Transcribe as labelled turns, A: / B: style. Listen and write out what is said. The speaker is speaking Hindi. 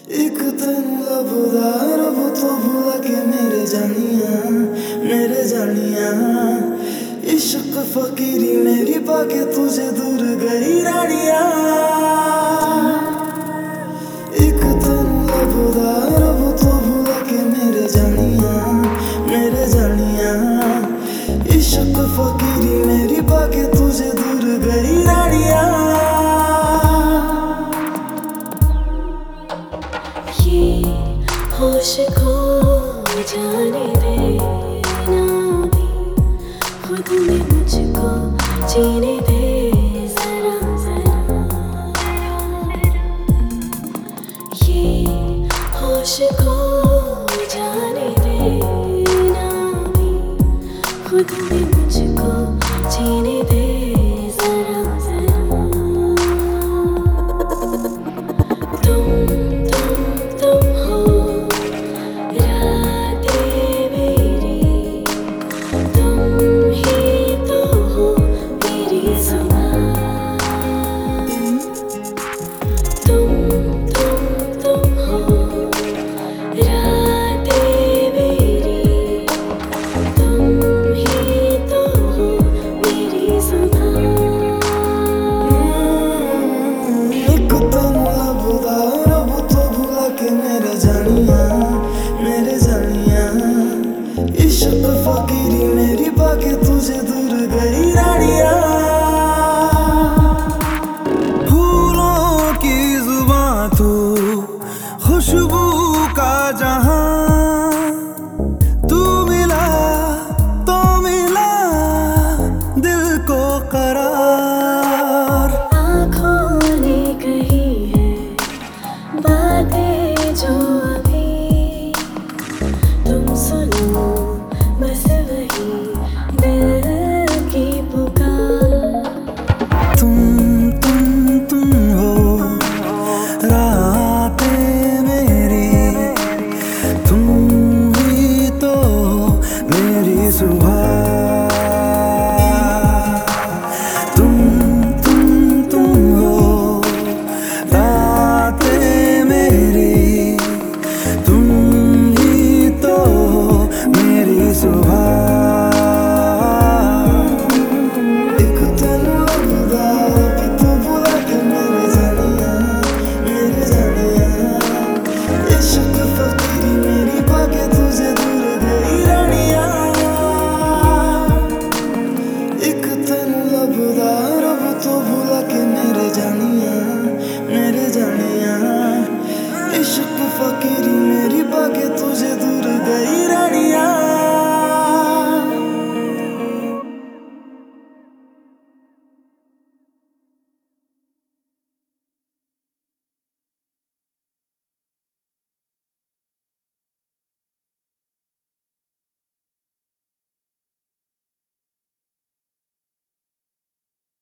A: एक तेन लभदा रब तो भुला के मेरे जानिया इश्क फकीरी मेरी पाके तुझे दूर गई रानिया। एक तेन लभदा रब तो भुला के मेरे जानिया इश्क फकीरी मेरी पाके तुझे दूर गई रानिया। होश खो जाने देना भी खुद में मुझको जीने दे जरा जरा। ये होश खो जाने देना भी खुद में मुझको जीने दे जरा जरा। तुम हो मेरे जानिया इश्क फकीरी मेरी पाके तुझे दूर गई रानिया।
B: फूलों की जुबां तू खुशबू का जहां तू मिला तो मिला दिल को करार।
A: आँखों ने कही है बातें जो तुम सुनो बस वही दिल की पुकार।
B: तुम हो रातें मेरी तुम ही तो मेरी सुबह। तुम हो रातें मेरी तुम ही तो मेरी सुबह।
A: एक तेन लभदा रब तो भुला के मेरे जानिया इश्क फकीरी मेरी पाके तुझे दूर गई रानिया। एक तेन लभदा रब तो भुला के मेरे जानिया इश्क फकीरी